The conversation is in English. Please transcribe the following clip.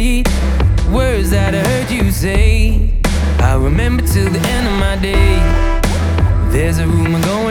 night. Words that I heard you say, I remember till the end of my day. There's a rumor going